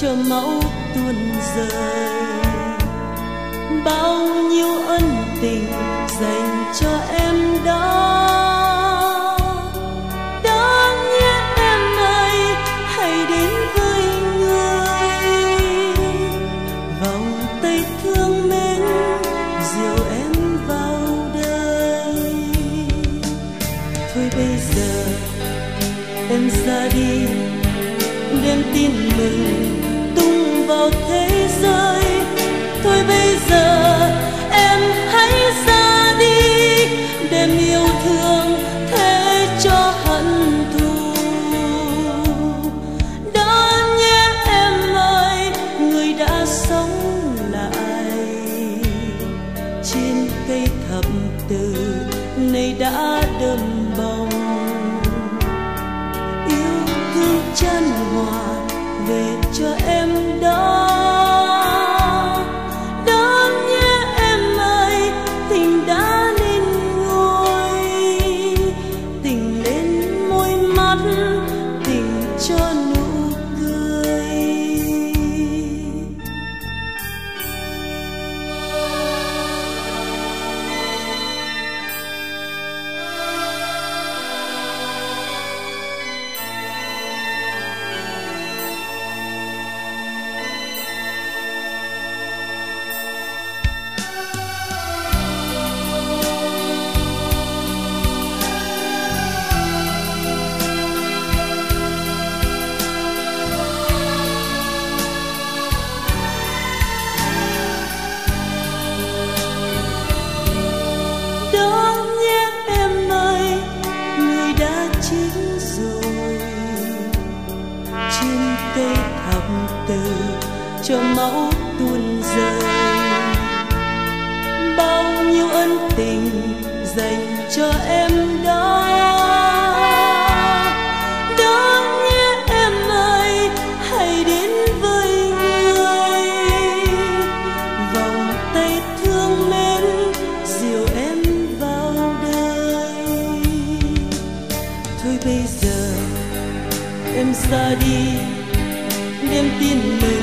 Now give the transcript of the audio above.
cho máu tuôn rơi. Bao nhiêu ân tình dành cho em đó. Đáng nhẽ em ơi hãy đến với người, vòng tay thương mến dìu em vào đời. Thôi bây giờ em ra đi, đem tin mừng tung vào thế giới. Thôi bây giờ em hãy ra đi, đem yêu thương thế cho hận thù. Đã nhé em ơi, người đã sống lại trên cây thập tử này đã đơm bông. Yêu thương chan hòa về cho em đó. Đáng nhẽ em ơi, tình đã lên ngôi, tình lên môi mắt, tình cho nụ cười. Đáng nhẽ em ơi, người đã chết rồi trên cây thập tử cho máu tuôn rơi. Bao nhiêu ân tình dành cho em đó. Đáng nhẽ em ơi hãy đến với người, vòng tay thương mến dìu em vào đời. Thôi bây giờ em ra đi, đem tin mừng